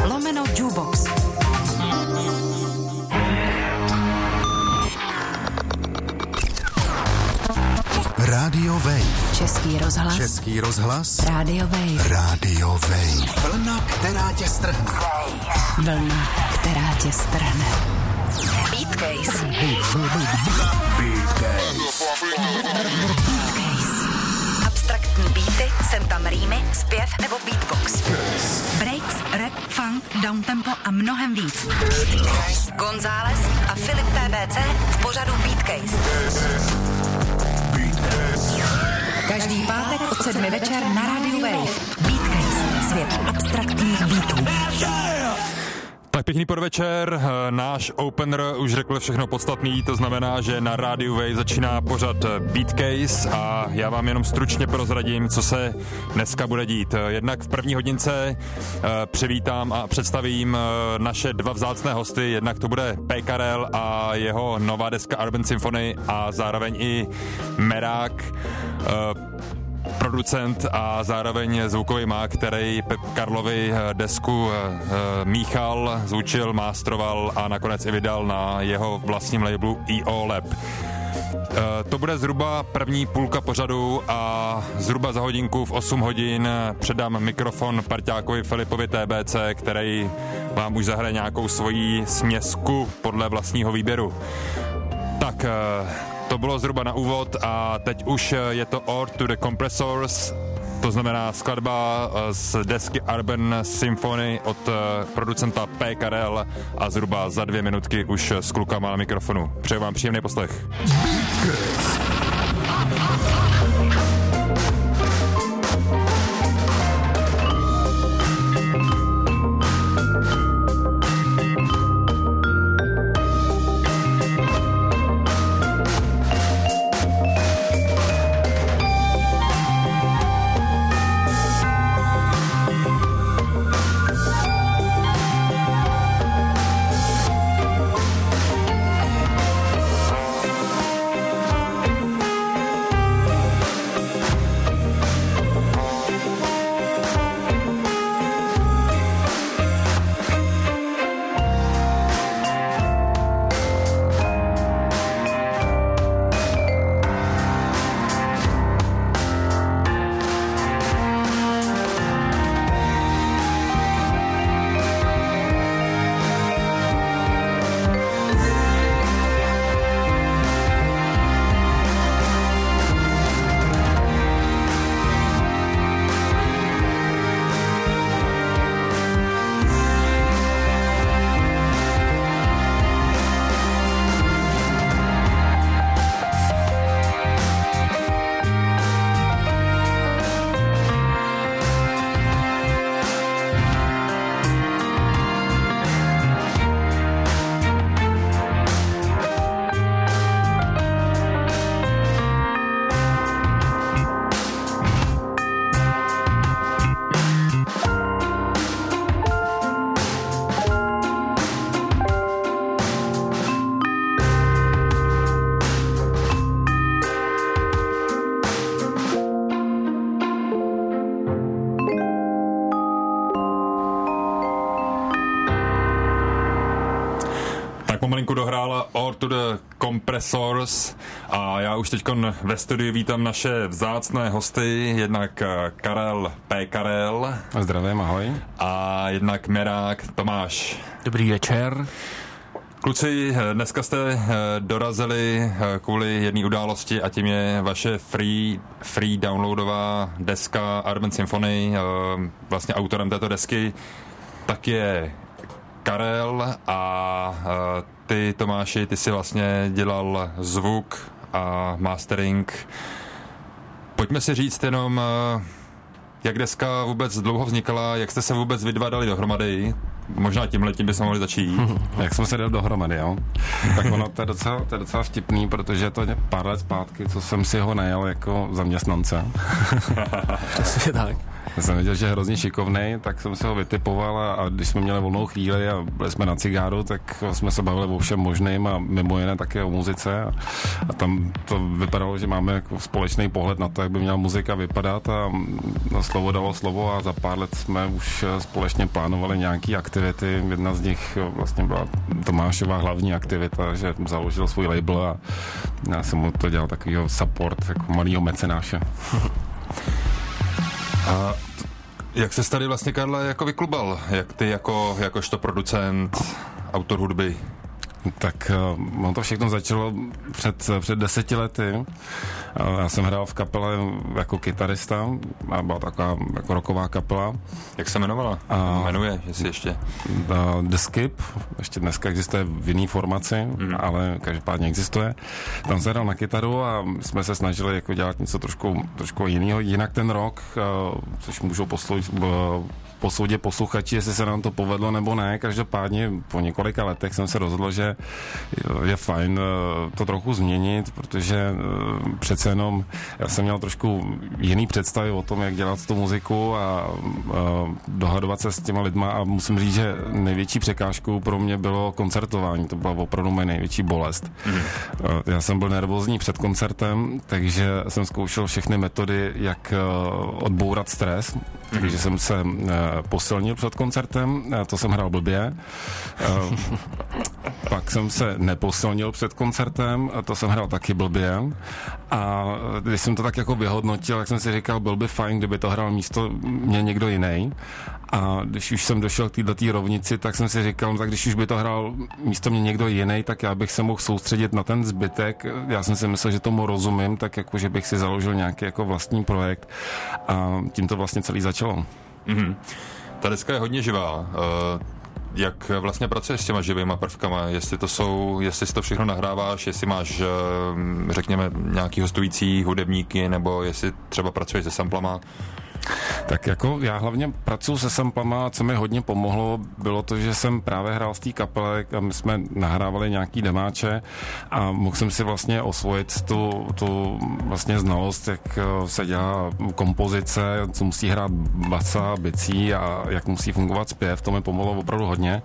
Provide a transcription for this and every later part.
beatcase.com/jukebox. Radio Wave. Český rozhlas. Český rozhlas. Radio Wave. Radio Wave. Vlna, která tě strhne. Vlna, která tě strhne. Beatcase. Abstraktní beaty, sem tam rýmy, zpěv nebo beatbox. Breaks, rap, funk, downtempo a mnohem víc. González a Filip PBC v pořadu Beatcase. Každý pátek od 7 večer na Radio Wave. Beatcase. Svět abstraktních beatů. Tak pěkný podvečer, náš opener už řekl všechno podstatný, to znamená, že na Radio Wave začíná pořad Beatcase a já vám jenom stručně prozradím, co se dneska bude dít. Jednak v první hodince přivítám a představím naše dva vzácné hosty, jednak to bude P. Karel a jeho nová deska Urban Symphony a zároveň i Merák, producent a zároveň zvukový mák, který Pep Karlovi desku míchal, zvučil, mástroval a nakonec i vydal na jeho vlastním labelu EO Lab. To bude zhruba první půlka pořadu a zhruba za hodinku v 8 hodin předám mikrofon parťákovi Filipovi TBC, který vám už zahraje nějakou svoji směsku podle vlastního výběru. Tak to bylo zhruba na úvod a teď už je to Ode to the Compressors, to znamená skladba z desky Urban Symphony od producenta P. Karel a zhruba za 2 minutky už s klukama na mikrofonu. Přeju vám příjemný poslech. Pomalinku dohrála Ode to the Compressors a já už teďkon ve studiu vítám naše vzácné hosty, jednak Karel P. Karel. Zdravím, ahoj. A jednak Merák Tomáš. Dobrý večer. Kluci, dneska jste dorazili kvůli jedné události a tím je vaše free downloadová deska Urban Symphony. Vlastně autorem této desky tak je Karel a ty, Tomáši, ty si vlastně dělal zvuk a mastering. Pojďme si říct jenom, jak deska vůbec dlouho vznikala, jak jste se vůbec vy dva dali dohromady. Možná tímhletím bychom mohli začít. Jak jsme se dali dohromady, jo? Tak ono, to je docela vtipný, protože to je pár let zpátky, co jsem si ho najel jako zaměstnance. Přesně tak. Já jsem věděl, že je hrozně šikovnej, tak jsem se ho vytipoval a když jsme měli volnou chvíli a byli jsme na cigáru, tak jsme se bavili o všem možným a mimo jiné také o muzice a tam to vypadalo, že máme jako společný pohled na to, jak by měla muzika vypadat a slovo dalo slovo a za pár let jsme už společně plánovali nějaké aktivity. Jedna z nich vlastně byla Tomášova hlavní aktivita, že založil svůj label a já jsem mu to dělal takovýho support, jako malýho mecenáše. A jak se tady vlastně, Karle, jako vyklubal? Jak ty jakožto producent, autor hudby? Tak on to všechno začalo před 10 lety. Já jsem hrál v kapele jako kytarista a byla taková jako rocková kapela. Jak se jmenovala? Jmenuje, jestli ještě? The Skip, ještě dneska existuje v jiný formaci, ale každopádně existuje. Tam jsem hrál na kytaru a jsme se snažili jako dělat něco trošku jiného. Jinak ten rock, což můžou posoudit posluchači, jestli se nám to povedlo nebo ne. Každopádně po několika letech jsem se rozhodl, že je fajn to trochu změnit, protože přece jenom já jsem měl trošku jiný představy o tom, jak dělat tu muziku a dohadovat se s těma lidma a musím říct, že největší překážkou pro mě bylo koncertování. To byla opravdu moje největší bolest. Já jsem byl nervózní před koncertem, takže jsem zkoušel všechny metody, jak odbourat stres. Takže jsem se posilnil před koncertem, to jsem hrál blbě. Pak jsem se neposilnil před koncertem, to jsem hrál taky blbě. A když jsem to tak jako vyhodnotil, tak jsem si říkal, byl by fajn, kdyby to hrál místo mě někdo jiný. A když už jsem došel k této rovnici, tak jsem si říkal, no tak když už by to hrál místo mě někdo jiný, tak já bych se mohl soustředit na ten zbytek. Já jsem si myslel, že tomu rozumím, tak jako, že bych si založil nějaký jako vlastní projekt a tím to vlastně celý začalo. Mm-hmm. Ta deska je hodně živá. Jak vlastně pracuješ s těma živýma prvkama? Jestli si to všechno nahráváš, jestli máš, řekněme, nějaký hostující hudebníky, nebo jestli třeba pracuješ se samplama? Tak jako já hlavně pracuji se samplama a co mi hodně pomohlo, bylo to, že jsem právě hrál v té kapele a my jsme nahrávali nějaký demáče a mohl jsem si vlastně osvojit tu vlastně znalost, jak se dělá kompozice, co musí hrát basa, bicí a jak musí fungovat zpěv, to mi pomohlo opravdu hodně.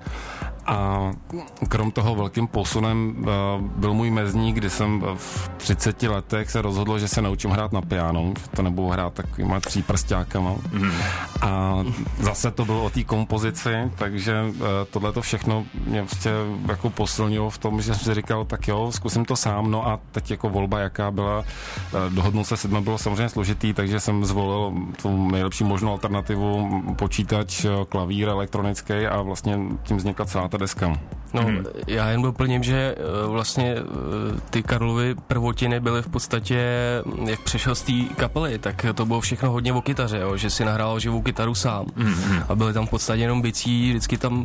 A krom toho velkým posunem byl můj mezník, kdy jsem v 30 letech se rozhodl, že se naučím hrát na piano, že to nebudu hrát takovýma 3 prstákama. A zase to bylo o té kompozici, takže tohleto všechno mě vlastně jako posilnilo v tom, že jsem si říkal, tak jo, zkusím to sám, no a teď jako volba jaká byla, dohodnout se s lidmi bylo samozřejmě složitý, takže jsem zvolil tu nejlepší možnou alternativu, počítač, klavír elektronický a vlastně tím vznikla celá ta deska. No, já jen doplním, že vlastně ty Karlovy prvotiny byly v podstatě, jak přešel z té kapely, tak to bylo všechno hodně o kytaře, jo, že si nahrál živou kytaru sám. A byly tam v podstatě jenom bicí, vždycky tam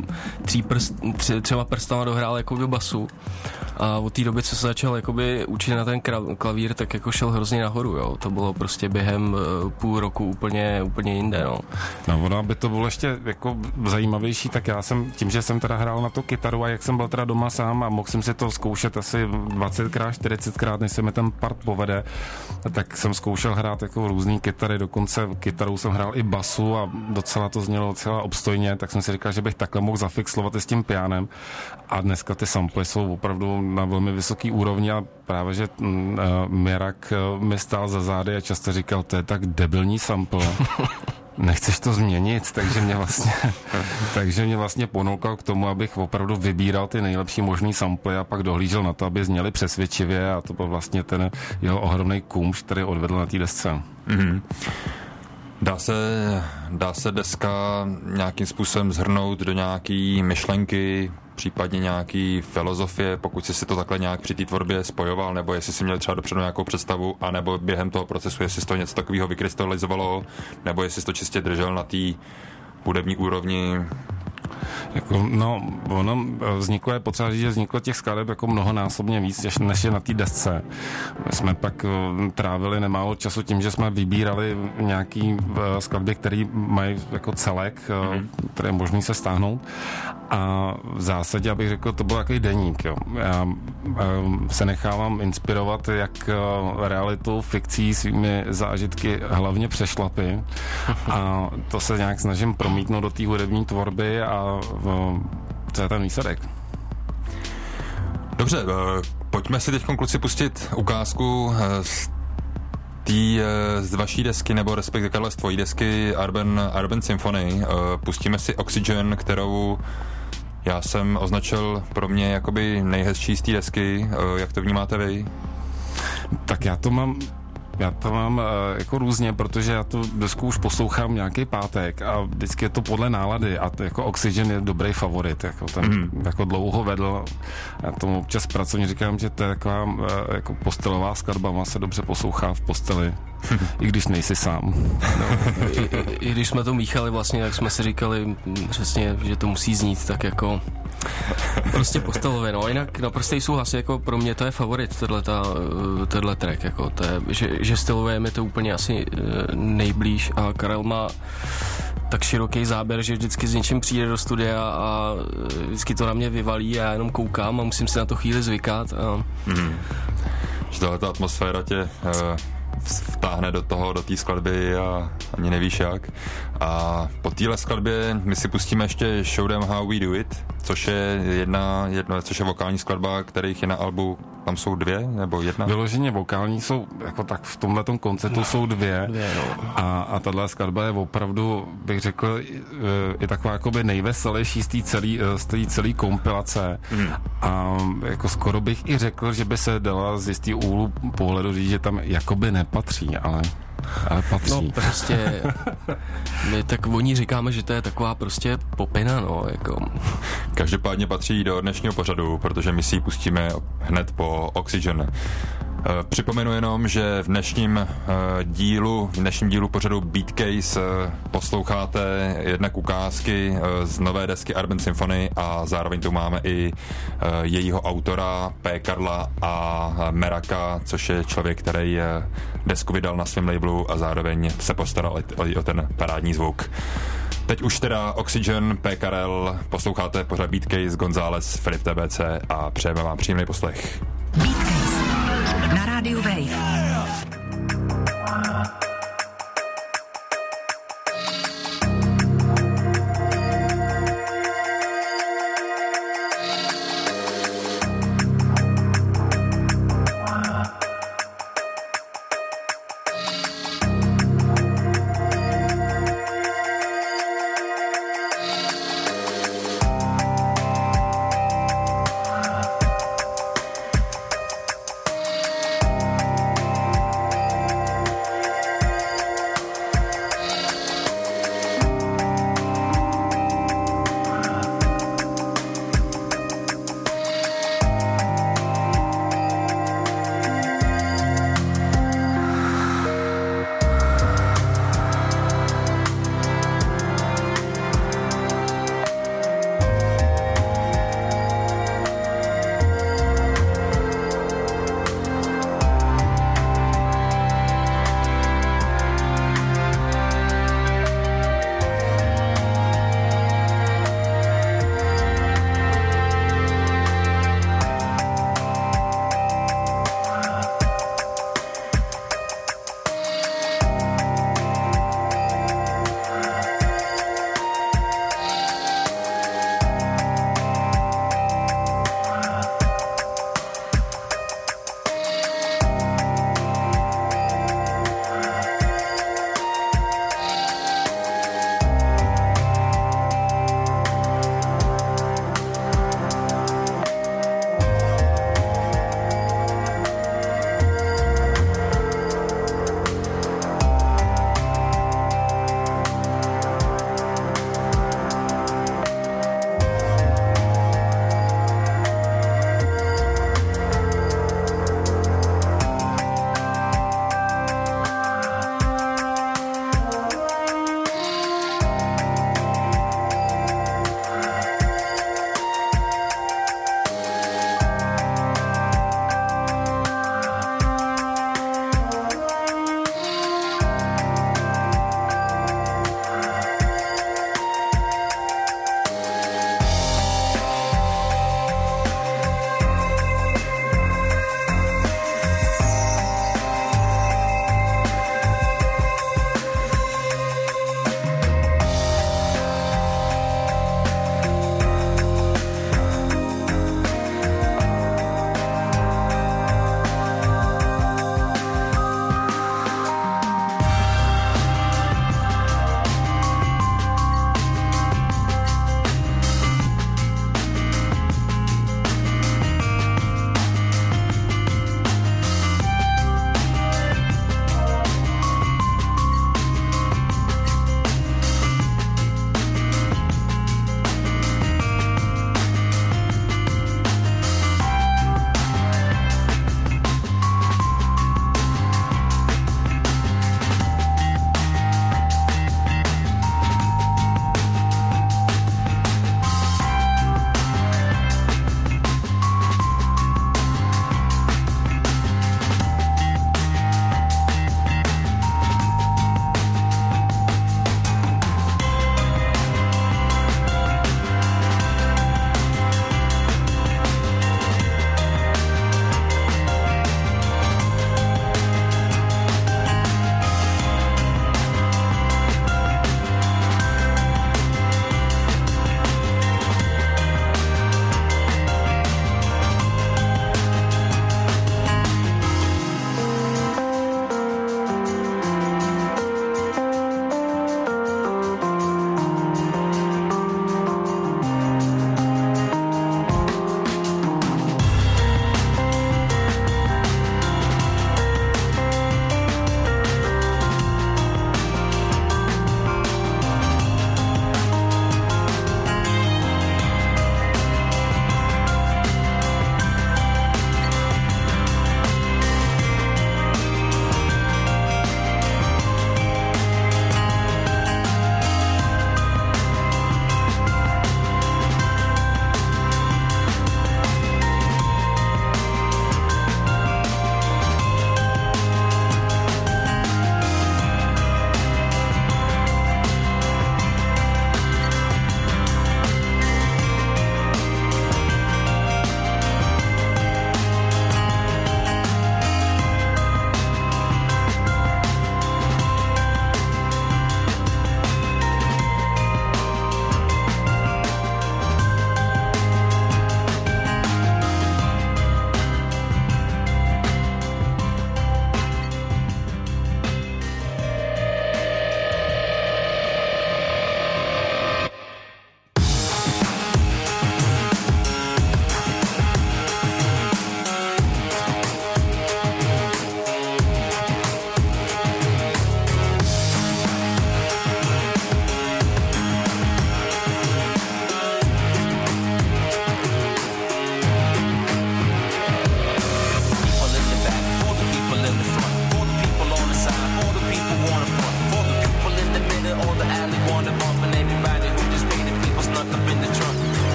třema prstama dohrál jakoby basu. A od té doby, co se začal jakoby učit na ten klavír, tak jako šel hrozně nahoru, jo. To bylo prostě během půl roku úplně jinde, no. No, ono, aby to bylo ještě jako zajímavější, tak já jsem, tím, že jsem teda hrál na tu kytaru a jak jsem byl teda doma sám a mohl jsem si to zkoušet asi 20krát, 40krát, než se mi ten part povede, tak jsem zkoušel hrát jako různý kytary, dokonce kytarou jsem hrál i basu a docela to znělo docela obstojně, tak jsem si říkal, že bych takhle mohl zafixlovat i s tím pianem a dneska ty samply jsou opravdu na velmi vysoký úrovni a právě, že Mirak mi stál za zády a často říkal, to je tak debilní sample. Nechceš to změnit, takže mě vlastně ponoukal k tomu, abych opravdu vybíral ty nejlepší možný samply a pak dohlížel na to, aby zněly přesvědčivě a to byl vlastně ten jeho ohromný kumš, který odvedl na té desce. Mm-hmm. Dá se deska nějakým způsobem shrnout do nějaký myšlenky, případně nějaký filozofie, pokud jsi si to takhle nějak při té tvorbě spojoval, nebo jestli jsi měl třeba dopředu nějakou představu, anebo během toho procesu, jestli jsi to něco takového vykrystalizovalo, nebo jestli jsi to čistě držel na té hudební úrovni. Jako, no, ono vzniklo, je potřeba říct, že vzniklo těch skladeb jako mnohonásobně víc, než je na té desce. My jsme pak trávili nemálo času tím, že jsme vybírali nějaký skladby, které mají jako celek, které je možný se stáhnout. A v zásadě, abych řekl, to byl takový deník. Jo. Já se nechávám inspirovat jak realitou, fikcí, svými zážitky, hlavně přešlapy. A to se nějak snažím promítnout do té hudební tvorby a to je ten výsledek. Dobře, pojďme si teď, kluci, pustit ukázku z vaší desky, nebo respektive Karle, z tvojí desky Urban Symphony. Pustíme si Oxygen, kterou já jsem označil pro mě jakoby nejhezčí z té desky. Jak to vnímáte vy? Tak já to mám jako různě, protože já tu desku už poslouchám nějaký pátek a vždycky je to podle nálady a jako Oxygen je dobrý favorit, jako ten jako dlouho vedl. Já tomu občas pracovně říkám, že to je taková jako postelová skladba, se dobře poslouchá v posteli, i když nejsi sám. No, i když jsme to míchali vlastně, tak jsme si říkali přesně, že to musí znít tak jako prostě postelově, no, jinak naprostý souhlas, jako pro mě to je favorit, tohle track, jako to je, že stylově je mi to úplně asi nejblíž a Karel má tak široký záběr, že vždycky s něčím přijde do studia a vždycky to na mě vyvalí a já jenom koukám a musím si na to chvíli zvykat. Že tato atmosféra tě vtáhne do té skladby a ani nevíš jak. A po téhle skladbě my si pustíme ještě Show Them How We Do It, což je což je vokální skladba, kterých je na albu, tam jsou 2 nebo 1? Vyloženě vokální jsou, jako tak v tomhletom koncertu jsou 2 no. a tahle skladba je opravdu, bych řekl, je taková jakoby nejveselější z té celé kompilace a jako skoro bych i řekl, že by se dala z jistý úhlu pohledu říct, že tam jakoby nepatří, ale patří. No prostě, my tak o ní říkáme, že to je taková prostě popina, no, jako. Každopádně patří do dnešního pořadu, protože my si ji pustíme hned po Oxygen. Připomenu jenom, že v dnešním dílu pořadu Beatcase posloucháte jednak ukázky z nové desky Urban Symphony a zároveň tu máme i jejího autora P. Karla a Meraka, což je člověk, který desku vydal na svém labelu a zároveň se postaral o ten parádní zvuk. Teď už teda Oxygen, P. Karel, posloucháte pořad Beatcase, González, Filip TBC a přejeme vám příjemný poslech. Beatcase na rádiu Wave.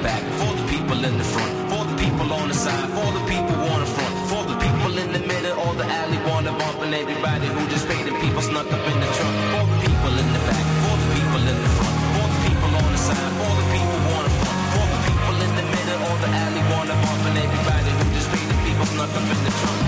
back, for the people in the front, for the people on the side, for the people on the front, for the people in the middle or the alley wanna bump, and everybody who just paid and people snuck up in the trunk, for the people in the back, for the people in the front, for the people on the side, for the people on the front, for the people in the middle or the alley wanna bump, and everybody who just paid and people snuck up in the trunk.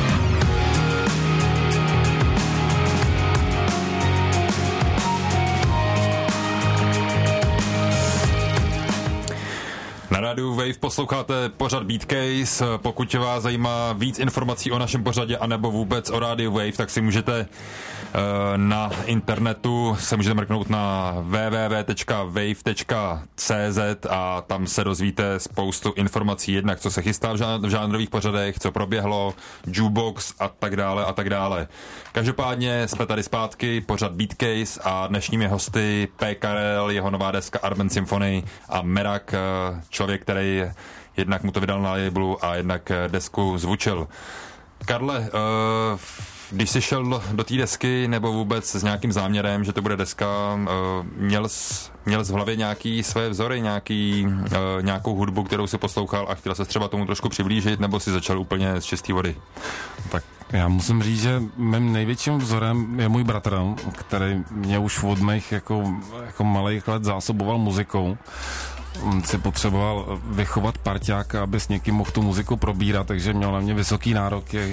Na rádiu Wave posloucháte pořad Beatcase. Pokud vás zajímá víc informací o našem pořadě anebo vůbec o rádiu Wave, tak si můžete na internetu se můžete mrknout na www.wave.cz a tam se dozvíte spoustu informací, jednak co se chystá v žánrových pořadech, co proběhlo, jukebox a tak dále a tak dále. Každopádně jsme tady zpátky, pořad Beatcase a dnešními hosty P. Karel, jeho nová deska Arben Symphony a Merak, člověk, který jednak mu to vydal na labelu a jednak desku zvučil. Karle, když jsi šel do té desky nebo vůbec s nějakým záměrem, že to bude deska, měl jsi v hlavě nějaký své vzory, nějakou hudbu, kterou si poslouchal a chtěl se třeba tomu trošku přiblížit, nebo si začal úplně z čisté vody? Tak já musím říct, že mým největším vzorem je můj bratr, který mě už od mých jako malých let zásoboval muzikou. On si potřeboval vychovat parťáka, aby s někým mohl tu muziku probírat, takže měl na mě vysoký nároky.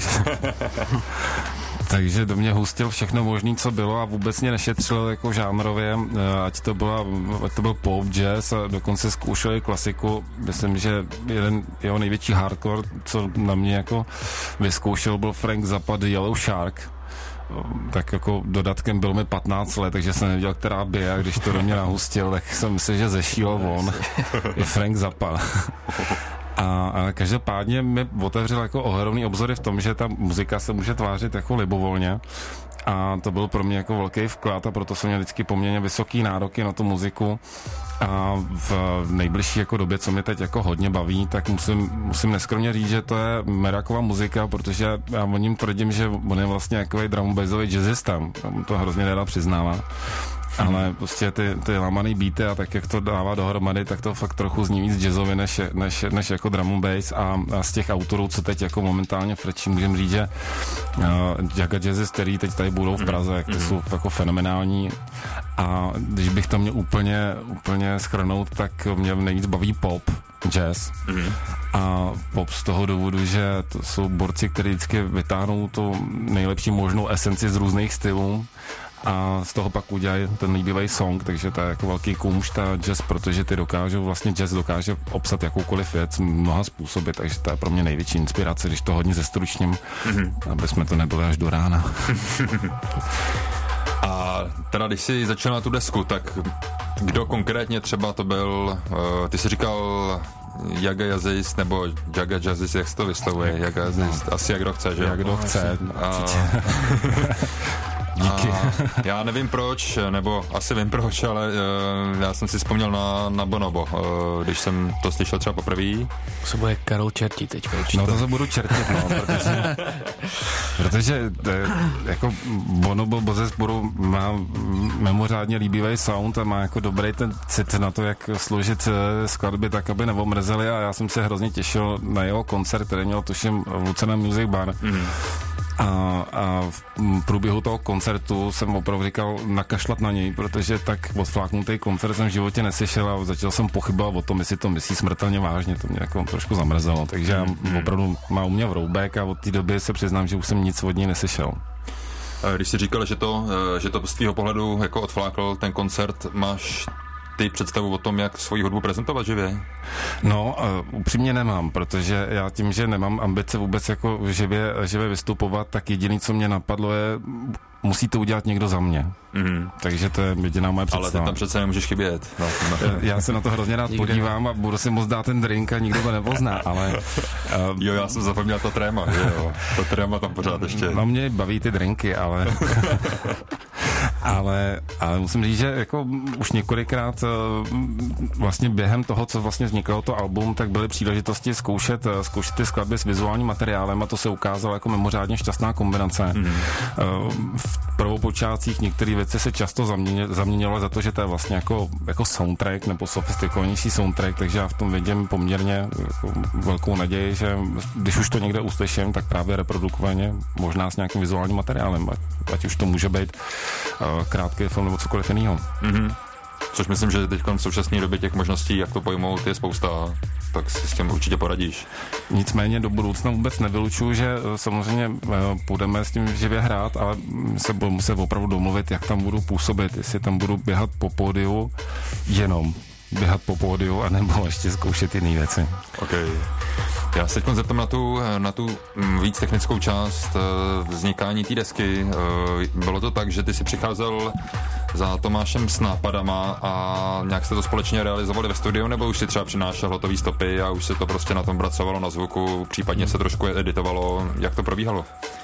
Takže do mě hustil všechno možné, co bylo a vůbec mě nešetřil jako žánrově, ať to byl pop, jazz a dokonce zkoušel i klasiku. Myslím, že jeden jeho největší hardcore, co na mě jako vyzkoušel, byl Frank Zappa The Yellow Shark. Tak jako dodatkem byl mi 15 let, takže jsem nevěděl, která by a když to do mě nahustil, tak jsem myslel, že zešílel on. Je Frank Zappa. A každopádně mi otevřel jako ohromný obzory v tom, že ta muzika se může tvářit jako libovolně. A to byl pro mě jako velký vklad a proto jsem měl vždycky poměrně vysoký nároky na tu muziku. A v nejbližší jako době, co mě teď jako hodně baví, tak musím neskromně říct, že to je Merakova muzika, protože já o ním tvrdím, že on je vlastně takový drum bassový jazzista. On to hrozně nerad přiznává. Ale prostě ty lamaný beaty a tak, jak to dává dohromady, tak to fakt trochu zní víc jazzově než jako drum and bass a z těch autorů, co teď jako momentálně frčí, můžeme říct, že Jaga Jazzes, který teď tady budou v Praze, jak ty jsou jako fenomenální a když bych to měl úplně shrnout, tak mě nejvíc baví pop, jazz a pop z toho důvodu, že to jsou borci, kteří vždycky vytáhnou tu nejlepší možnou esenci z různých stylů a z toho pak udělají ten líbivý song, takže to je jako velký kumšt a jazz, protože jazz dokáže obsat jakoukoliv věc mnoha způsoby, takže to je pro mě největší inspirace, když to hodně zestručním, aby jsme to nebyli až do rána. A teda když jsi začal na tu desku, tak kdo konkrétně třeba to byl, ty jsi říkal Jaga Jazzist, nebo Jaga Jazzist, jak se to vyslovuje? Jaga Jazzist, asi jak kdo chce, že? Jak kdo chce. Díky. Já nevím proč, nebo asi vím proč, ale já jsem si vzpomněl na Bonobo, když jsem to slyšel třeba poprvé. Se bude Karol čertit teď. No to se budu čertit, protože jako Bonobo bezesporu má mimořádně líbivý sound a má jako dobrý ten cit na to, jak složit skladby tak, aby neomrzely a já jsem se hrozně těšil na jeho koncert, který měl tuším v Lucena Music Bar. A v průběhu toho koncertu jsem opravdu říkal nakašlat na něj, protože tak odfláknutý koncert jsem v životě neslyšel a začal jsem pochybovat o tom, jestli to myslí smrtelně vážně, to mě jako trošku zamrzelo, takže já opravdu má u mě vroubek a od té doby se přiznám, že už jsem nic od něj neslyšel. Když jsi říkal, že to z tvýho pohledu jako odflákl ten koncert, máš ty představu o tom, jak svoji hudbu prezentovat živě? No, upřímně nemám, protože já tím, že nemám ambice vůbec jako živě vystupovat, tak jediný, co mě napadlo je, musí to udělat někdo za mě. Takže to je jediná moje představa. Ale ty tam přece nemůžeš chybět. No. Já se na to hrozně rád podívám a budu si moc dát ten drink a nikdo to nepozná, ale... Jo, já jsem zapomněl to tréma, že jo. To tréma tam pořád ještě. No mě baví ty drinky, ale... Ale musím říct, že jako už několikrát vlastně během toho, co vlastně vzniklo to album, tak byly příležitosti zkoušet ty skladby s vizuálním materiálem a to se ukázalo jako mimořádně šťastná kombinace. V prvopočátcích některé věci se často zaměnilo za to, že to je vlastně jako soundtrack nebo sofistikovanější soundtrack, takže já v tom vidím poměrně jako velkou naději, že když už to někde uslyším, tak právě reprodukovaně, možná s nějakým vizuálním materiálem, ať už to může být krátký film nebo cokoliv jiného. Což myslím, že teď v současné době těch možností, jak to pojmout, je spousta, tak si s tím určitě poradíš. Nicméně do budoucna vůbec nevylučuju, že samozřejmě půjdeme s tím živě hrát, ale se budu muset opravdu domluvit, jak tam budu působit, jestli tam budu běhat po pódiu, jenom běhat po pódiu, anebo ještě zkoušet jiné věci. Okay. Já se teď zeptám na tu víc technickou část vznikání té desky. Bylo to tak, že ty si přicházel za Tomášem s nápadama a nějak jste to společně realizovali ve studiu, nebo už si třeba přinášel hotový stopy a už se to prostě na tom pracovalo na zvuku, případně se trošku editovalo. Jak to probíhalo?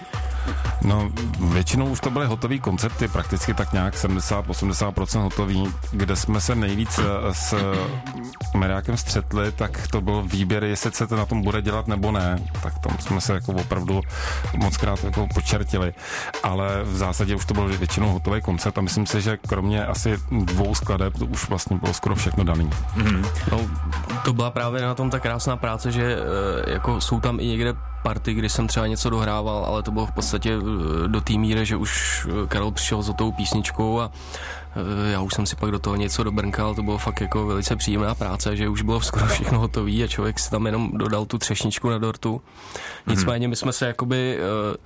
No, většinou už to byly hotový koncepty, prakticky tak nějak 70-80% hotový, kde jsme se nejvíc s Meriákem střetli, tak to byl výběr, jestli se to na tom bude dělat nebo ne, tak tam jsme se jako opravdu mockrát jako počertili, ale v zásadě už to byl většinou hotový koncept a myslím si, že kromě asi 2 skladeb to už vlastně bylo skoro všechno daný. No, to byla právě na tom ta krásná práce, že jako jsou tam i někde party, kdy jsem třeba něco dohrával, ale to bylo v podstatě do té míry, že už Karel přišel s tou písničkou a já už jsem si pak do toho něco dobrnkal, to bylo fakt jako velice příjemná práce, že už bylo skoro všechno hotový a člověk si tam jenom dodal tu třešničku na dortu. Nicméně my jsme se jakoby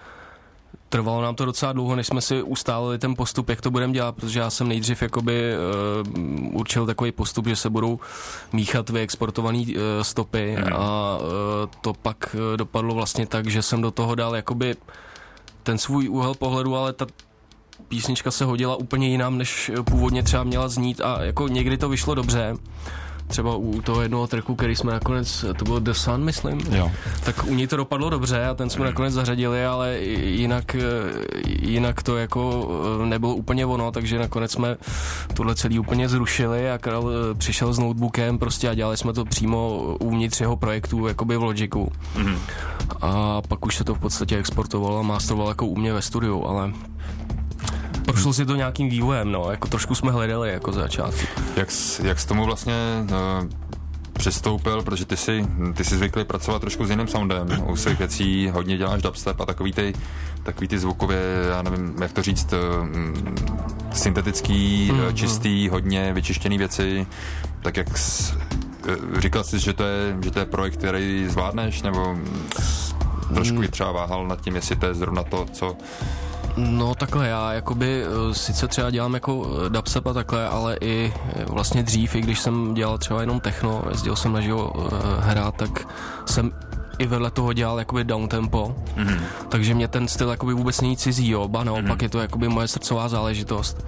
trvalo nám to docela dlouho, než jsme si ustálili ten postup, jak to budeme dělat, protože já jsem nejdřív jakoby určil takový postup, že se budou míchat vyexportované stopy a to pak dopadlo vlastně tak, že jsem do toho dal jakoby ten svůj úhel pohledu, ale ta písnička se hodila úplně jinam, než původně třeba měla znít a jako někdy to vyšlo dobře. Třeba u toho jednoho tracku, který jsme nakonec, to bylo The Sun, myslím, jo. Tak u něj to dopadlo dobře a ten jsme nakonec zařadili, ale jinak to jako nebylo úplně ono, takže nakonec jsme tohle celý úplně zrušili a Karel přišel s notebookem prostě a dělali jsme to přímo uvnitř jeho projektu, jakoby v Logicu. A pak už se to v podstatě exportovalo a masterovalo jako u mě ve studiu, ale prošlo si to nějakým vývojem, no, jako trošku jsme hledali jako začátku. Jak jsi tomu vlastně přistoupil, protože ty jsi zvyklý pracovat trošku s jiným soundem, u svých věcí hodně děláš dubstep a takový ty zvukově, já nevím, jak to říct, syntetický, čistý, hodně vyčištěný věci, tak jak říkal jsi, že to je projekt, který zvládneš, nebo trošku i třeba váhal nad tím, jestli to je zrovna to, co... No takhle, já jakoby sice třeba dělám jako dubstep a takhle, ale i vlastně dřív, i když jsem dělal třeba jenom techno, jezdil jsem naživo hrát, tak jsem i vedle toho dělal jakoby downtempo, takže mě ten styl jakoby vůbec není cizí, jo, ba naopak je to jakoby moje srdcová záležitost.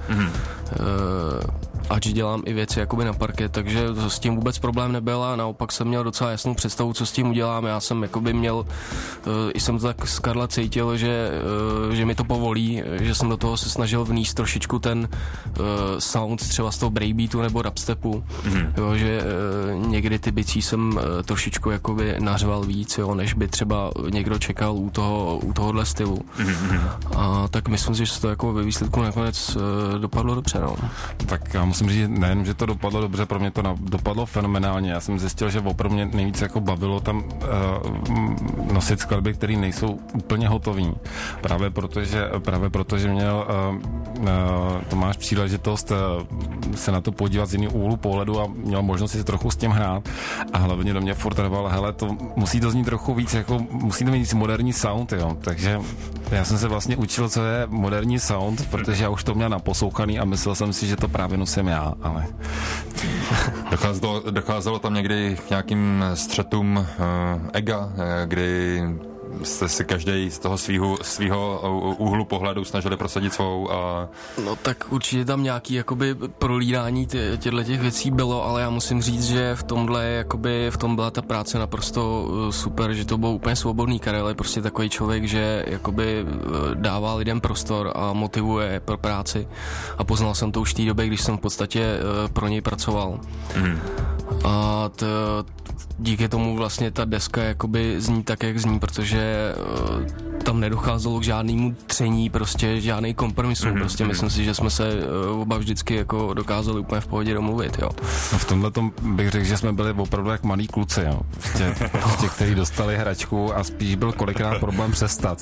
Ač dělám i věci jakoby na parket, takže s tím vůbec problém nebyl a naopak jsem měl docela jasnou představu, co s tím udělám. Já jsem jakoby měl, i jsem tak z Karla cítil, že mi to povolí, že jsem do toho se snažil vníst trošičku ten sound třeba z toho breakbeatu nebo dubstepu, jo, že někdy ty bicí jsem trošičku jakoby nařval víc, jo, než by třeba někdo čekal u tohohle stylu. A tak myslím si, že se to jako ve výsledku nakonec dopadlo dobře, no. Tak já musím říct, nejen, že to dopadlo dobře, pro mě to dopadlo fenomenálně. Já jsem zjistil, že opravdu mě nejvíc jako bavilo tam nosit skladby, které nejsou úplně hotový. Právě protože měl Tomáš příležitost se na to podívat z jiného úhlu pohledu a měl možnost si trochu s tím hrát. A hlavně do mě furt trval, hele, to musí to znít trochu víc, jako musí to mít moderní sound, jo. Takže já jsem se vlastně učil, co je moderní sound, protože já už to měl naposlouchaný a myslel jsem si, že to právě nosím já, ale... Docházelo tam někdy k nějakým střetům ega, kdy jste si každý z toho svýho úhlu pohledu snažili prosadit svou a... No tak určitě tam nějaký jakoby prolínání těchto věcí bylo, ale já musím říct, že v tom byla ta práce naprosto super, že to byl úplně svobodný. Karel je prostě takový člověk, že jakoby dává lidem prostor a motivuje pro práci a poznal jsem to už v té době, když jsem v podstatě pro něj pracoval. A díky tomu vlastně ta deska jakoby zní tak, jak zní, protože tam nedocházelo k žádnému tření, prostě žádný kompromisům. Prostě myslím si, že jsme se oba vždycky jako dokázali úplně v pohodě domluvit, jo. No v tomhle tom bych řekl, že jsme byli opravdu jak malí kluci, jo. Prostě kteří dostali hračku a spíš byl kolikrát problém přestat,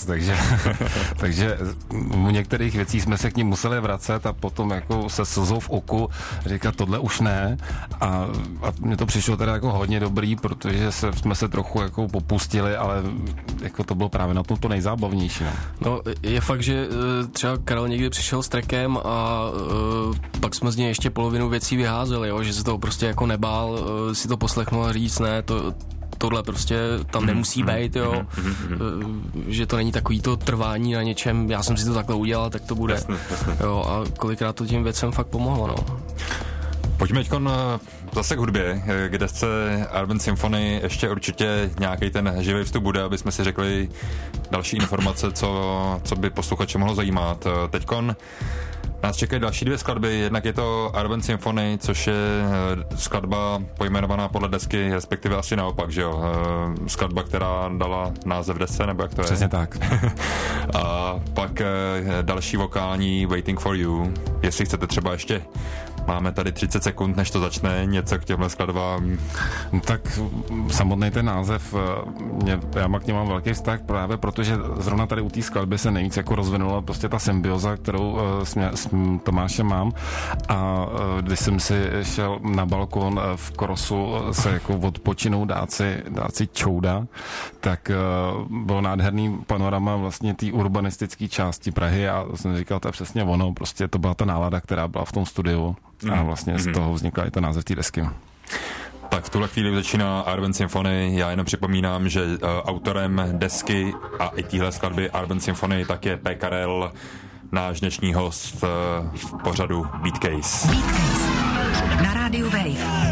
takže u některých věcí jsme se k ním museli vracet a potom jako se slzou v oku říkat tohle už ne a mně to přišlo teda jako hodně dobrý, protože jsme se trochu jako popustili, ale jako to bylo právě na tom to nejzábavnější. No je fakt, že třeba Karel někdy přišel s trackem a pak jsme z něj ještě polovinu věcí vyházeli, jo, že se toho prostě jako nebál si to poslechnul a říct, ne, tohle prostě tam nemusí být, jo, že to není takový to trvání na něčem, já jsem si to takhle udělal, tak to bude. Jasně. Jo, a kolikrát to tím věcem fakt pomohlo, no. Pojďme teďkon zase k hudbě, kde se Urban Symphony ještě určitě nějaký ten živý vstup bude, aby jsme si řekli další informace, co by posluchače mohlo zajímat. Teďkon nás čekají další dvě skladby, jednak je to Urban Symphony, což je skladba pojmenovaná podle desky, respektive asi naopak, že jo? Skladba, která dala název desce, nebo jak to je? Přesně tak. A pak další vokální Waiting for You. Jestli chcete třeba ještě, máme tady 30 sekund, než to začne, něco k těmhle skladbám. Tak samotný ten název, já k němu mám velký vztah právě protože zrovna tady u té skladby se nejvíc jako rozvinula prostě ta symbioza, kterou s Tomášem mám a když jsem si šel na balkon v Krosu se jako odpočinout dát si čouda, tak bylo nádherný panorama vlastně té urbanistické části Prahy a jsem říkal, to je přesně ono, prostě to byla ta nálada, která byla v tom studiu a vlastně z toho vznikla i ten název té desky. Tak v tuhle chvíli začíná Urban Symphony. Já jenom připomínám, že autorem desky a i téhle skladby Urban Symphony tak je P. Karel, náš dnešní host v pořadu Beatcase. Beatcase na rádiu Wave.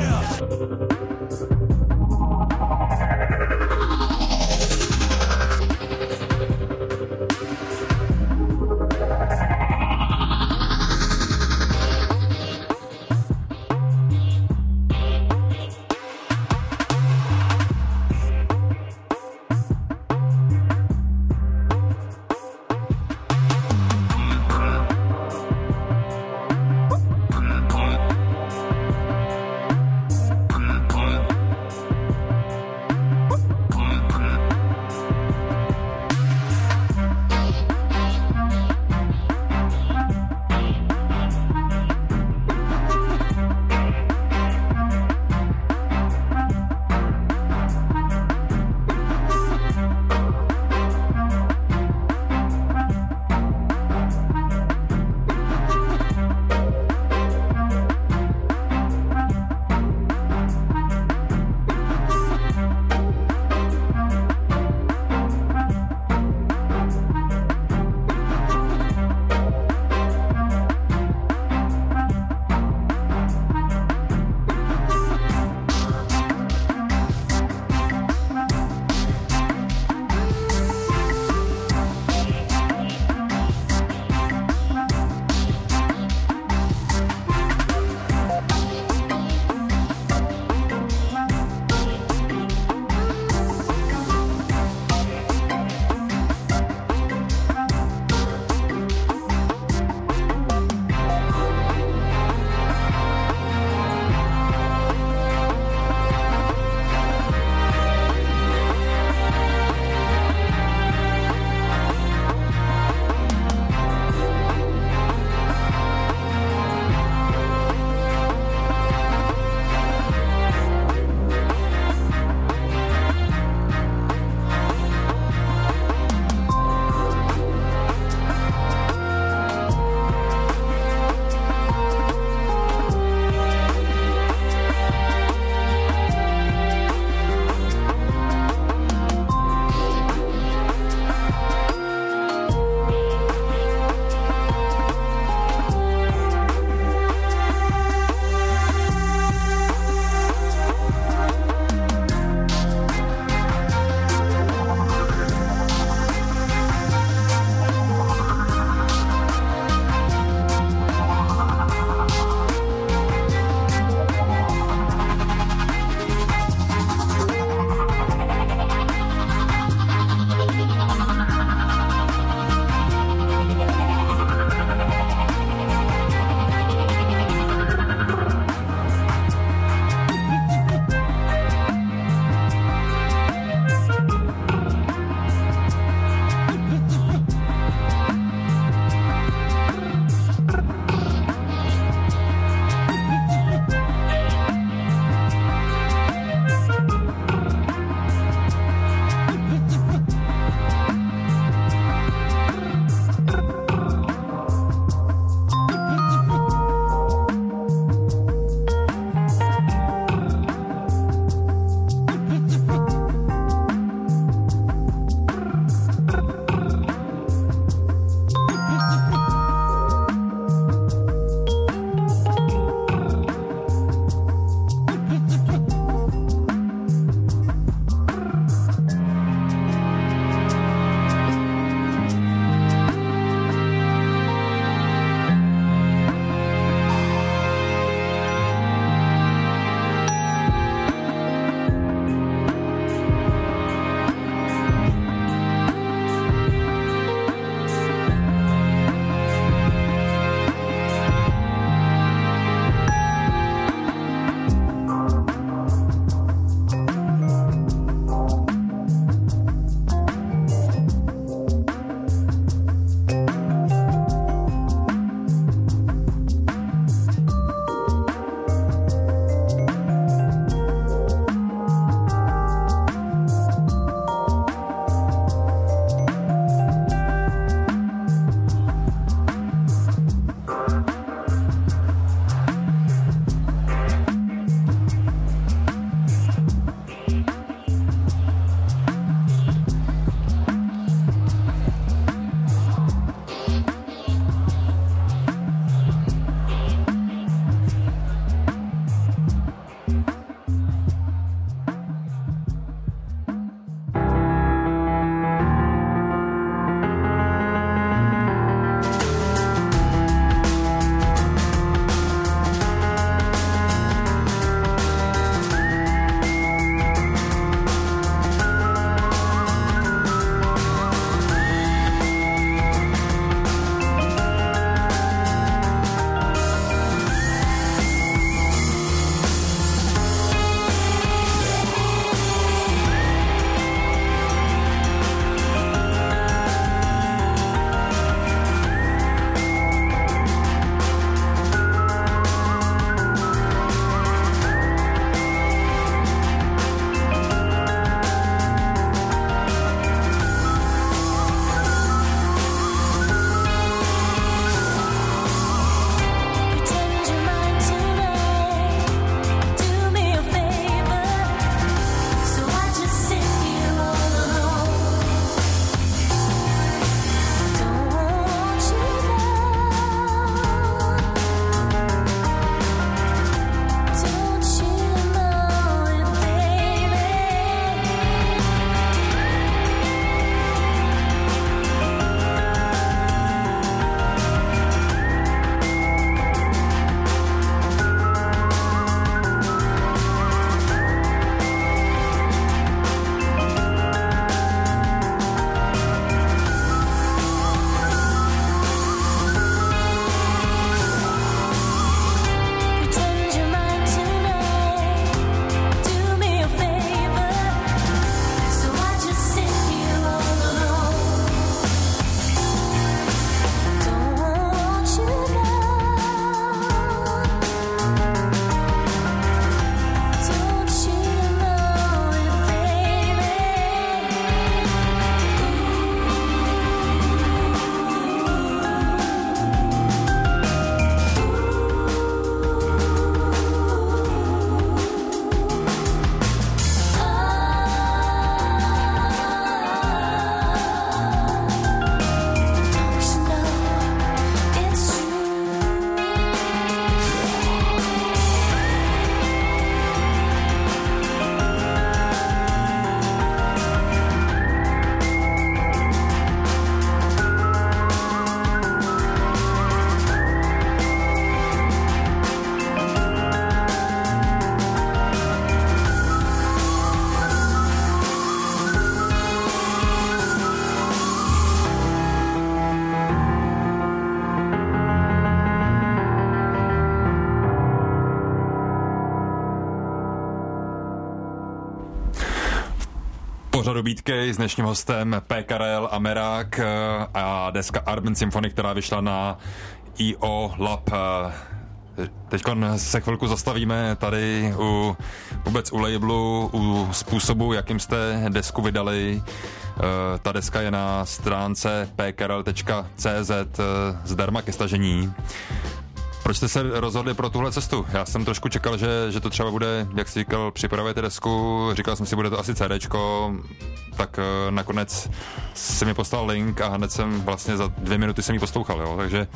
pořadu Beatcase s dnešním hostem P. Karel a Merák a deska Urban Symphony, která vyšla na EO Lab. Teď se chvilku zastavíme tady vůbec u labelu, u způsobu, jakým jste desku vydali. Ta deska je na stránce pkarel.cz zdarma ke stažení. Proč jste se rozhodli pro tuhle cestu? Já jsem trošku čekal, že to třeba bude, jak jsi říkal, připravujete desku, říkal jsem si, bude to asi CDčko, tak nakonec si mi poslal link a hned jsem vlastně za 2 minuty jsem ji poslouchal, jo, takže...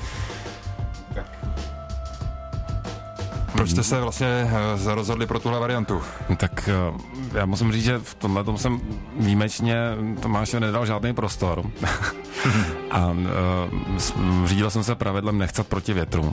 Proč jste se vlastně rozhodli pro tuhle variantu? Tak já musím říct, že v tomhle tom jsem výjimečně Tomášovi nedal žádný prostor. A řídil jsem se pravidlem nechcat proti větru.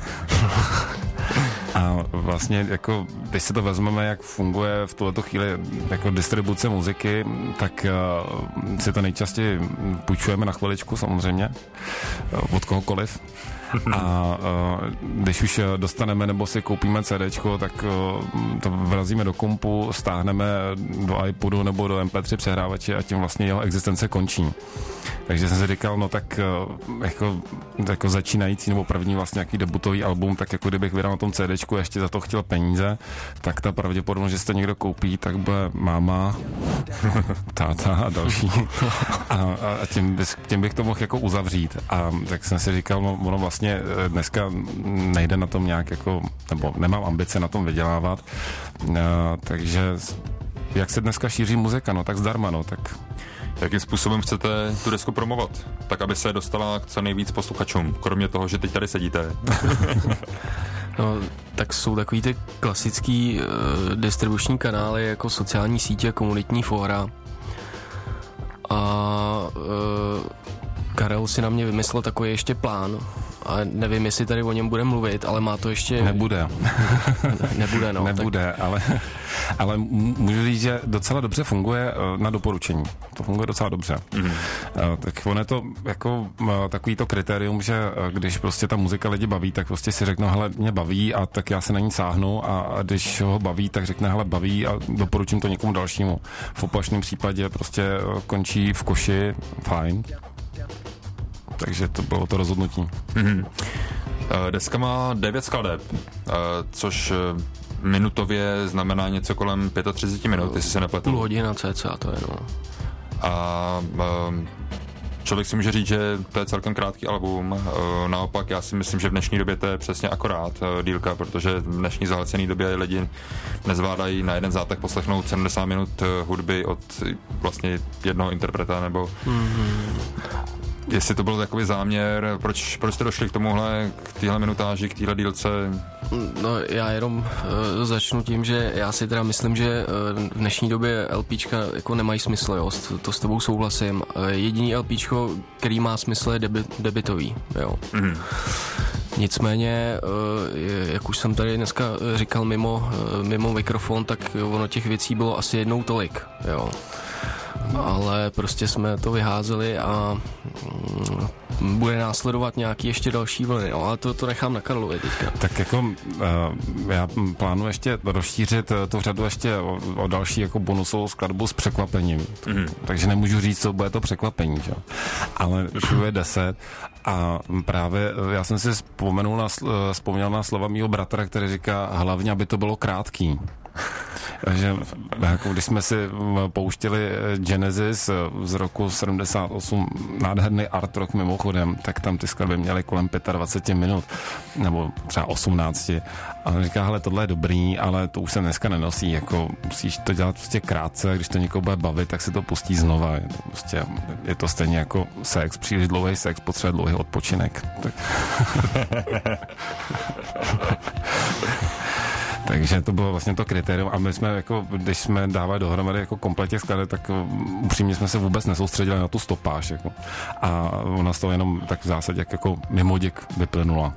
A vlastně jako, když si to vezmeme, jak funguje v tuhleto chvíli jako distribuce muziky, tak si to nejčastěji půjčujeme na chviličku samozřejmě, od kohokoliv. A když už dostaneme nebo si koupíme CDčko, tak to vrazíme do kompu, stáhneme do iPodu nebo do MP3 přehrávače a tím vlastně jeho existence končí. Takže jsem si říkal, no tak jako začínající nebo první vlastně nějaký debutový album, tak jako kdybych vydal na tom CDčku ještě za to chtěl peníze, tak ta pravděpodobnost, že se to někdo koupí, tak bude máma, táta a další. A tím bych to mohl jako uzavřít. A tak jsem si říkal, no ono vlastně dneska nejde na tom nějak jako, nebo nemám ambice na tom vydělávat, takže jak se dneska šíří muzika, no tak zdarma, no tak... Jakým způsobem chcete tu desku promovat? Tak, aby se dostala k co nejvíc posluchačům, kromě toho, že teď tady sedíte. No, tak jsou takový ty klasický distribuční kanály jako sociální sítě, komunitní fóra. A Karel si na mě vymyslel takový ještě plán. A nevím, jestli tady o něm bude mluvit, ale má to ještě... Nebude. Nebude, no. Nebude, tak... ale můžu říct, že docela dobře funguje na doporučení. To funguje docela dobře. Tak on je to jako takový to kritérium, že když prostě ta muzika lidi baví, tak prostě si řeknou, hele, mě baví a tak já se na ní sáhnu a když ho baví, tak řekne, hele, baví a doporučím to někomu dalšímu. V opačném případě prostě končí v koši, fajn. Takže to bylo to rozhodnutí. Deska má 9 skladeb, což minutově znamená něco kolem 35 minut, jestli se nepletu. Půl hodina cca to je, no. A člověk si může říct, že to je celkem krátký album. Naopak já si myslím, že v dnešní době to je přesně akorát dílka, protože v dnešní zahlcené době lidi nezvládají na jeden zátah poslechnout 70 minut hudby od vlastně jednoho interpreta, nebo... Jestli to byl takový záměr, proč jste došli k tomuhle, k téhle minutáži, k téhle dílce? No já jenom začnu tím, že já si teda myslím, že v dnešní době LPčka jako nemají smysl, jo, to s tebou souhlasím. Jediný LPčko, který má smysl, je debitový, jo. Nicméně, jak už jsem tady dneska říkal mimo mikrofon, tak ono těch věcí bylo asi jednou tolik, jo. Ale prostě jsme to vyházeli a bude následovat nějaký ještě další vlny, no, ale to nechám na Karlovi teďka. Tak jako já plánuji ještě rozšířit tu řadu ještě o další jako bonusovou skladbu s překvapením. Takže nemůžu říct, co bude to překvapení, že? Ale už je 10 a právě já jsem si vzpomněl na slova mýho bratra, který říká, hlavně, aby to bylo krátký. Takže jako když jsme si pouštěli Genesis z roku 78, nádherný art rock mimochodem, tak tam ty skladby měly kolem 25 minut, nebo třeba 18. A on říká, hele, tohle je dobrý, ale to už se dneska nenosí, jako musíš to dělat prostě krátce, a když to někoho bude bavit, tak se to pustí znova. Prostě je to stejně jako sex, příliš dlouhý sex, potřebuje dlouhý odpočinek. Tak... Takže to bylo vlastně to kritérium a my jsme jako, když jsme dávali dohromady jako komplet těch skladeb, tak upřímně jsme se vůbec nesoustředili na tu stopáž jako. A ona z toho jenom tak v zásadě jako mimoděk vyplynula.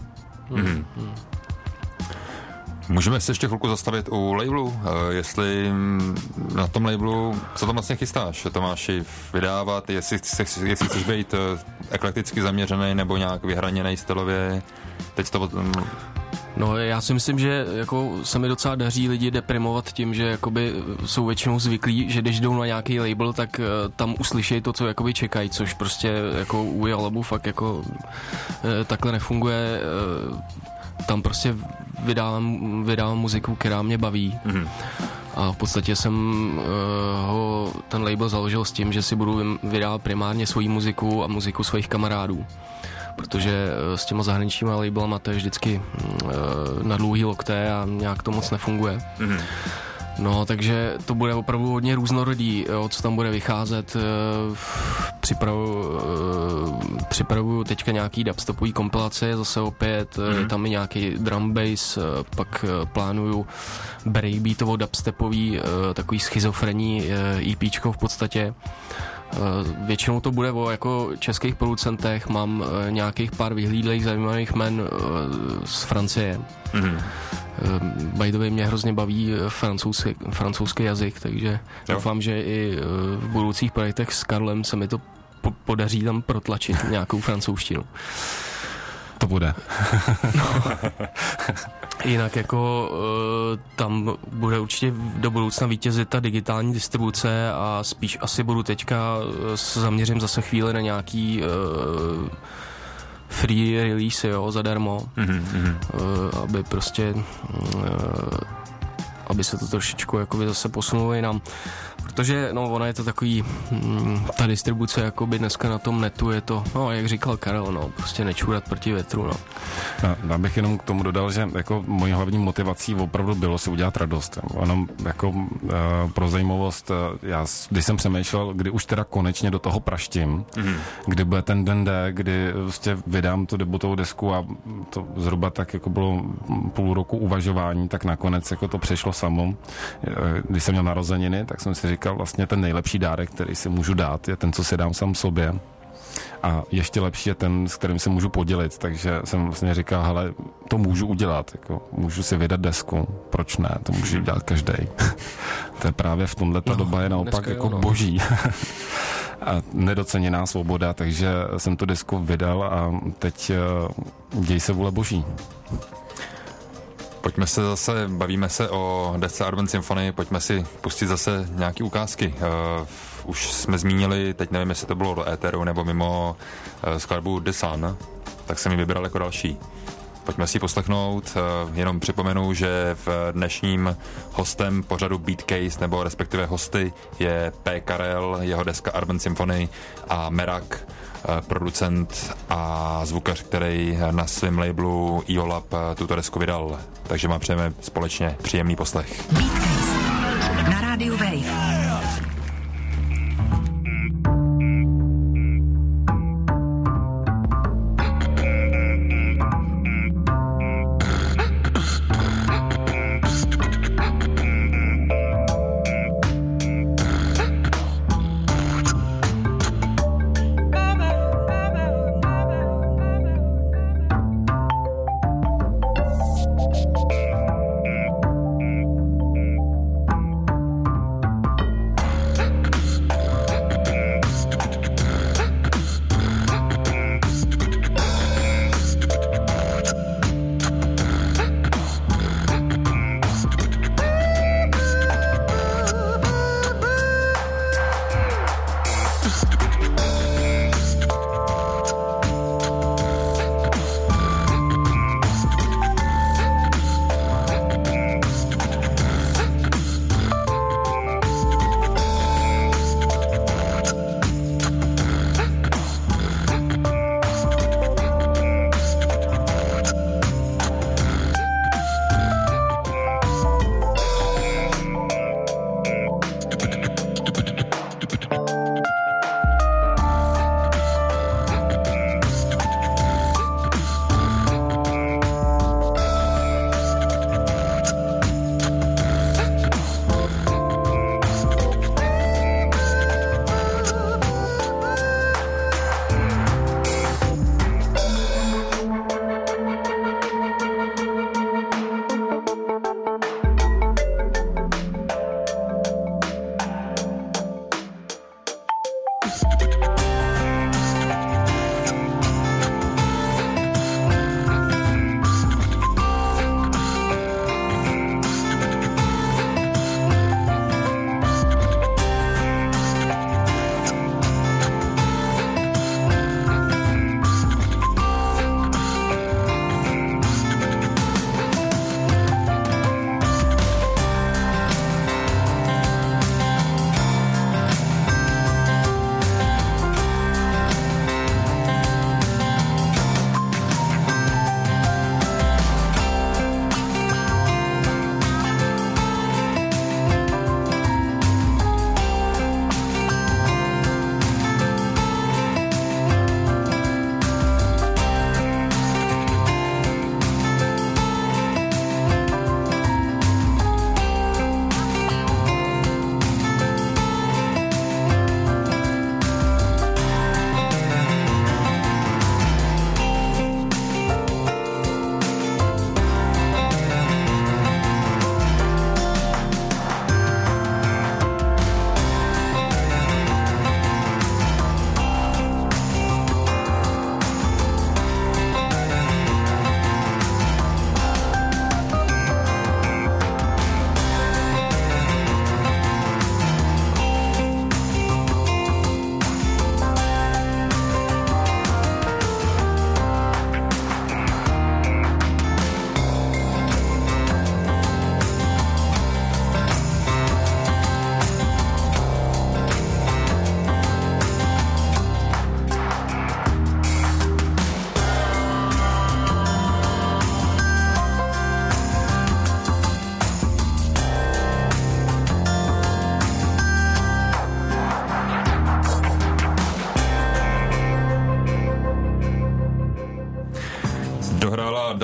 Můžeme se ještě chvilku zastavit u labelu, jestli na tom labelu, co tam vlastně chystáš, Tomáši, vydávat, jestli chceš být eklekticky zaměřený nebo nějak vyhraněný stylově, teď to No, já si myslím, že jako se mi docela daří lidi deprimovat tím, že jakoby jsou většinou zvyklí, že když jdou na nějaký label, tak tam uslyšejí to, co jakoby čekají, což prostě jako u Jalabu fakt jako takhle nefunguje. Tam prostě vydávám muziku, která mě baví. Mm-hmm. A v podstatě jsem ten label založil s tím, že si budu vydávat primárně svoji muziku a muziku svých kamarádů. Protože s těma zahraničníma labelama to je vždycky na dlouhý lokté a nějak to moc nefunguje. Mm-hmm. No, takže to bude opravdu hodně různorodý, jo, co tam bude vycházet. Připravuju teďka nějaký dubstepový kompilace, zase opět, je tam i nějaký drum bass, pak plánuju breakbeatovo dubstepový, takový schizofrenní EPčko v podstatě. Většinou to bude o jako českých producentech, mám nějakých pár vyhlídlých zajímavých jmen z Francie. Mm-hmm. By the way, mě hrozně baví francouzský jazyk, takže doufám, že i v budoucích projektech s Karlem se mi to podaří tam protlačit nějakou francouzštinu. To bude. No. Jinak jako tam bude určitě do budoucna vítězit ta digitální distribuce a spíš asi budu teďka zaměřím zase chvíli na nějaký free release, jo, zadarmo, aby prostě aby se to trošičku jakoby zase posunulo jinam. Protože, no, ono je to takový, ta distribuce jakoby dneska na tom netu je to, no, jak říkal Karel, no, prostě nečůrat proti větru, no. Já bych jenom k tomu dodal, že jako mojí hlavní motivací opravdu bylo si udělat radost. Ono jako pro zajímavost, já když jsem přemýšlel, kdy už teda konečně do toho praštím, kdy bude ten den D, kdy vlastně vydám tu debutovou desku a to zhruba tak jako bylo půl roku uvažování, tak nakonec jako to přešlo samo. Když jsem měl narozeniny, tak jsem si říkal, vlastně ten nejlepší dárek, který si můžu dát, je ten, co si dám sám sobě. A ještě lepší je ten, s kterým se můžu podělit, takže jsem vlastně říkal, hele, to můžu udělat, jako můžu si vydat desku, proč ne, to může dělat každej. To je právě v tomhle ta doba je naopak jako boží. A nedoceněná svoboda, takže jsem tu desku vydal a teď děj se vůle boží. Pojďme se zase, bavíme se o desce Urban Symphony, pojďme si pustit zase nějaký ukázky. Už jsme zmínili, teď nevím, jestli to bylo do éteru nebo mimo skladbu The Sun, tak jsem ji vybral jako další. Pojďme si ji poslechnout, jenom připomenu, že v dnešním hostem pořadu Beatcase, nebo respektive hosty, je P. Karel, jeho deska Urban Symphony a Merak, producent a zvukař, který na svém labelu Iolab tuto desku vydal. Takže vám přejeme společně příjemný poslech. Beatcase na rádiu Wave.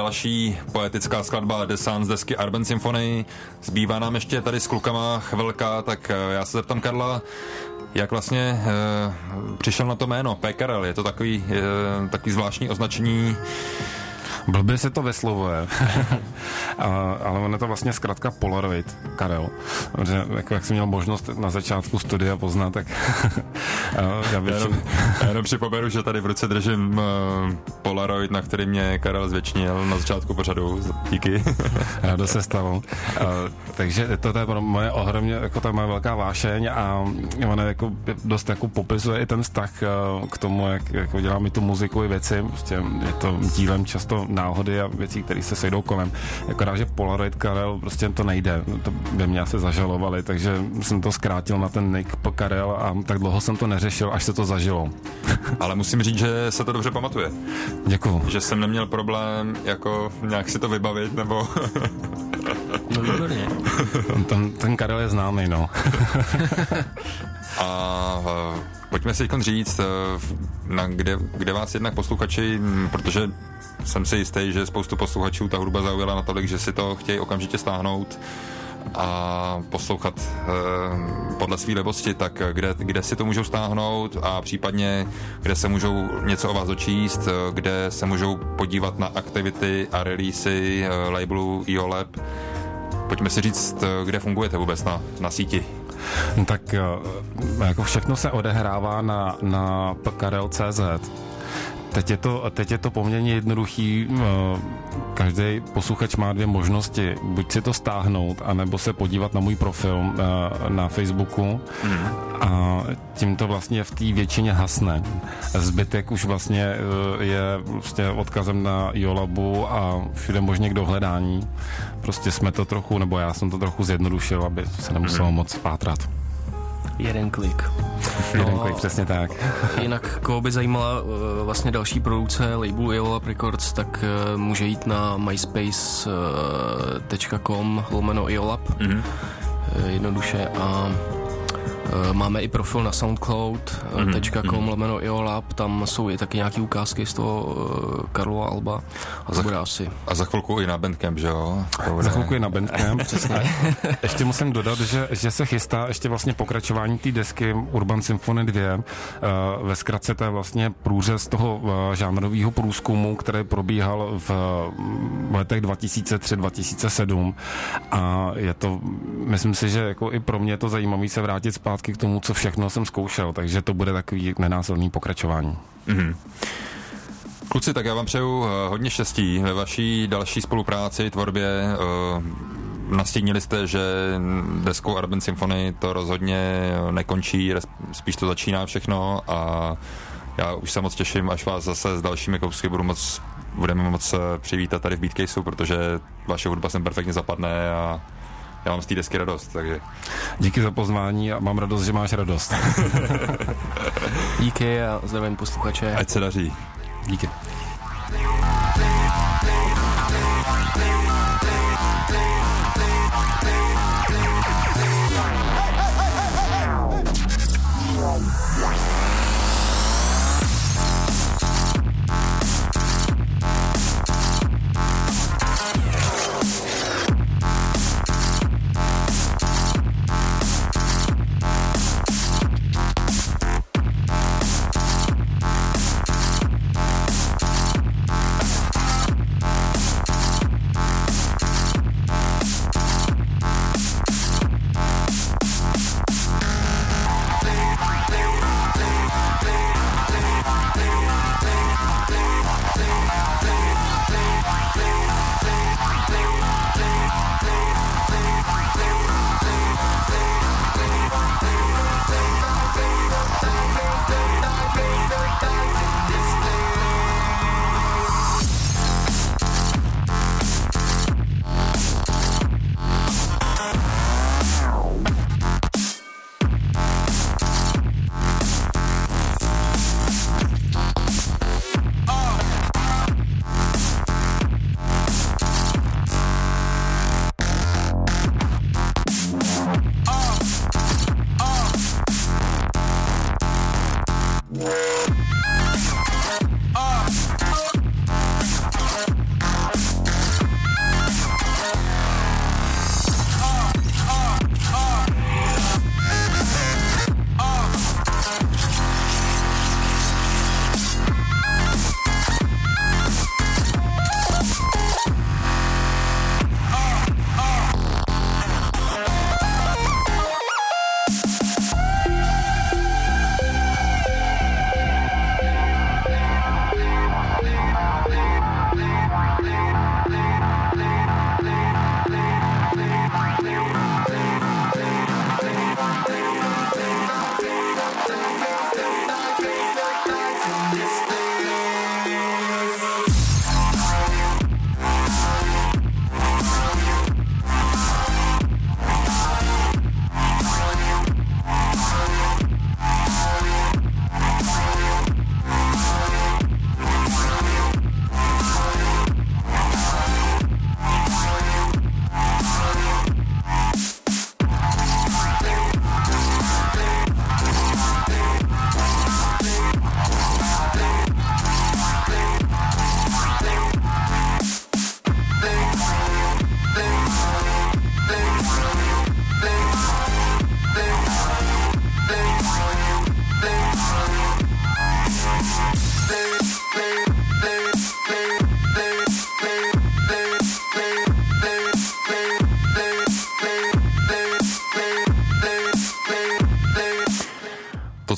další poetická skladba The Sun z desky Urban Symphony. Zbývá nám ještě tady s klukama chvilka, tak já se zeptám Karla, jak vlastně přišel na to jméno P-Karel. Je to takový zvláštní označení. Blbě se to vyslovuje, ale on je to vlastně zkrátka Polaroid Karel. Protože jak jsem měl možnost na začátku studia poznat, tak já jenom připomenu, že tady v ruce držím Polaroid, na který mě Karel zvětšnil na začátku pořadu. Díky. To se stalo. Takže to je pro moje ohromně, jako ta moje velká vášeň a ona jako dost jako popisuje i ten vztah k tomu, jak jako dělám i tu muziku i věci. Prostě je to dílem často náhody a věcí, které se sejdou kolem. Akorát, že Polaroid Karel prostě to nejde. To by mě asi zažalovali, takže jsem to zkrátil na ten nick Karel a tak dlouho jsem to neřešil, až se to zažilo. Ale musím říct, že se to dobře pamatuje. Děkuju. Že jsem neměl problém jako nějak si to vybavit, nebo... No výborně. Ten Karel je známý, no. A pojďme si říct, kde vás jednak posluchači, protože jsem si jistý, že spoustu posluchačů ta hudba zaujala natolik, že si to chtějí okamžitě stáhnout a poslouchat podle své libosti, tak kde si to můžou stáhnout a případně kde se můžou něco o vás dočíst, kde se můžou podívat na aktivity a releasy labelu EO Lab. Pojďme si říct, kde fungujete vůbec na síti. Tak jako všechno se odehrává na Karel.cz. Teď je to poměrně jednoduchý. Každý posluchač má dvě možnosti. Buď si to stáhnout, anebo se podívat na můj profil na Facebooku a tím to vlastně v té většině hasne. Zbytek už vlastně je prostě odkazem na EOLabu a všude možně k dohledání. Prostě jsme to trochu, nebo já jsem to trochu zjednodušil, aby se nemuselo moc pátrat. Jeden klik. Jeden klik, přesně tak. Jinak, koho by zajímala vlastně další produkce labelu EO Lab Records, tak může jít na myspace.com/EOLab. Jednoduše a máme i profil na soundcloud.com/EOLab, tam jsou i taky nějaký ukázky z toho Karlova alba a to bude asi. A za chvilku i na Bandcamp, že jo? Za chvilku i na Bandcamp, přesně. Ještě musím dodat, že se chystá ještě vlastně pokračování té desky Urban Symphony 2. Ve zkratce to je vlastně průřez toho žánrového průzkumu, který probíhal v letech 2003-2007 a je to, myslím si, že jako i pro mě je to zajímavé se vrátit zpátky k tomu, co všechno jsem zkoušel, takže to bude takový nenásilný pokračování. Kluci, tak já vám přeju hodně štěstí ve vaší další spolupráci, tvorbě. Nastínili jste, že deskou Urban Symphony to rozhodně nekončí, spíš to začíná všechno a já už se moc těším, až vás zase s dalšími kousky budeme moc přivítat tady v Beatcaseu, protože vaše hudba sem perfektně zapadne a já mám z té desky radost, takže... Díky za pozvání a mám radost, že máš radost. Díky a zdravím posluchače. Ať se daří. Díky.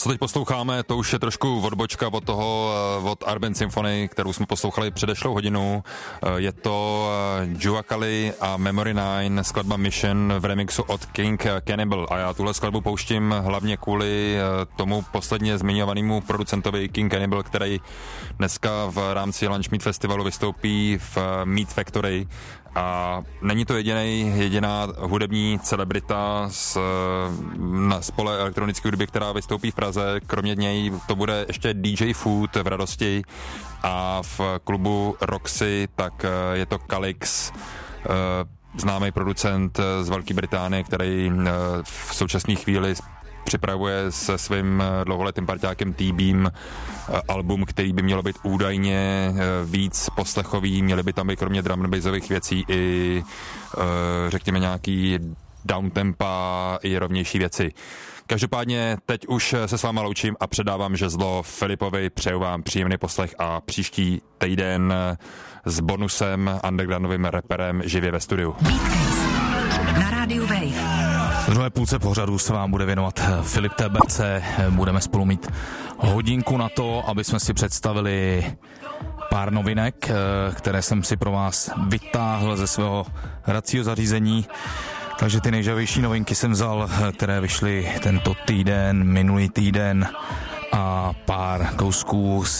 co teď posloucháme, to už je trošku odbočka od toho, od Urban Symphony, kterou jsme poslouchali předešlou hodinu. Je to Juakali a Memory 9, skladba Mission v remixu od King Cannibal. A já tuhle skladbu pouštím hlavně kvůli tomu posledně zmiňovanému producentovi King Cannibal, který dneska v rámci Lunch Meat Festivalu vystoupí v Meat Factory. A není to jediná hudební celebrita z pole elektronické hudby, která vystoupí v Praze. Kromě něj to bude ještě DJ Food v Radosti a v klubu Roxy tak je to Calix, známý producent z Velké Británie, který v současné chvíli připravuje se svým dlouholetým parťákem T-Beam album, který by mělo být údajně víc poslechový, měly by tam být kromě drum and bassových věcí i řekněme nějaký downtempa i rovnější věci. Každopádně teď už se s váma loučím a předávám žezlo Filipovi, přeju vám příjemný poslech a příští týden s bonusem undergroundovým raperem živě ve studiu. Na rádiu Wave. V druhé půlce pořadu se vám bude věnovat Filip TBC. Budeme spolu mít hodinku na to, aby jsme si představili pár novinek, které jsem si pro vás vytáhl ze svého hracího zařízení. Takže ty nejžavější novinky jsem vzal, které vyšly tento týden, minulý týden a pár kousků